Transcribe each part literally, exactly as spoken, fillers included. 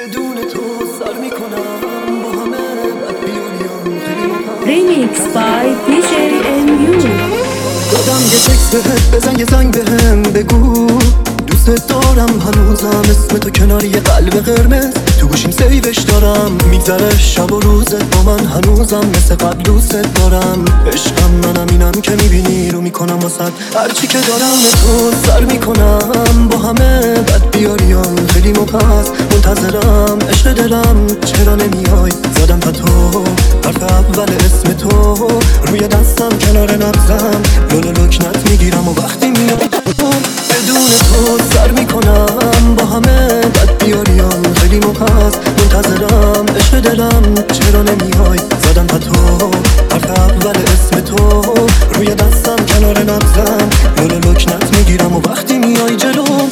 بدون تو سر میکنم با همه بدبیانیان خیلی مهم. Remix by دی جی ام یو. دادم یه تکس بهت، بزن یه زنگ بهم بگو دوست دارم، هنوزم اسم تو کنار یه قلب قرمز تو گوشیم سیوش دارم. میگذره شب و روزت با من، هنوزم مثل قبل دوست دارم. عشقم منم اینم که میبینی رو میکنم واسد هرچی که دارم. تو سر میکنم با همه بد بیاریان خیلی مپس منتظرم. عشق دلم چرا نمیای؟ زدم تا تو حرف اول اسم تو روی دستم کنار نبزم. لولو لکنت میگیرم و وقتی میای بدون تو سر میکنم با همه بد بیاریان خیلی مپس منتظرم. عشق دلم چرا نمیای؟ زدم تا تو حرف اول اسم تو روی دستم کنار نبزم. لولو لکنت میگیرم و وقتی میای جلوم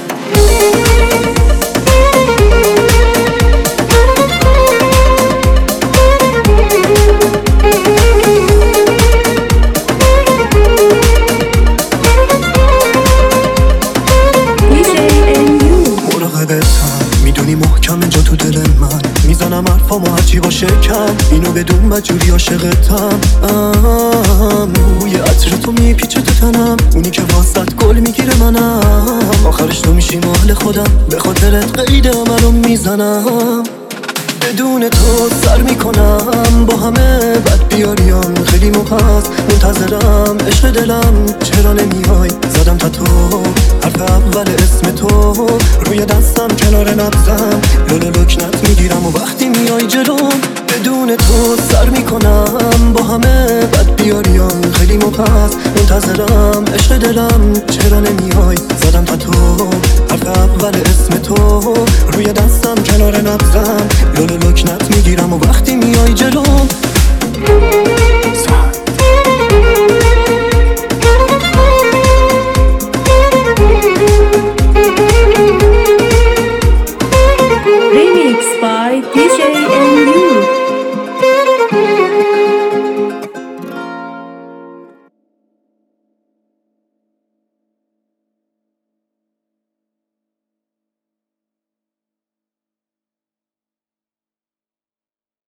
میدونی محکم جا تو دل من، میزنم حرفامو هرچی باشه کم. اینو بدون بدجوری عاشقتم. بوی عطر تو میپیچه تو تنم، اونی که واسط گل میگیره منم. آخرش تو میشی مال خودم، به خاطرت قید عملو میزنم. بدون تو سر میکنم با همه بد بیاریان خیلی مپس منتظرم. عشق دلم چرا نمیای؟ زدم تا تو حرف اول اسم تو روی دستم کنار نبزم. لولو لکنت میگیرم و وقتی میای جلوم بدون تو سر میکنم با همه بد بیاریان خیلی مپس منتظرم. عشق دلم چرا نمیای؟ زدم تا تو حرف اول اسم تو روی دستم کنار نبزم. لولو لکنت میگیرم و وقتی میای جلوم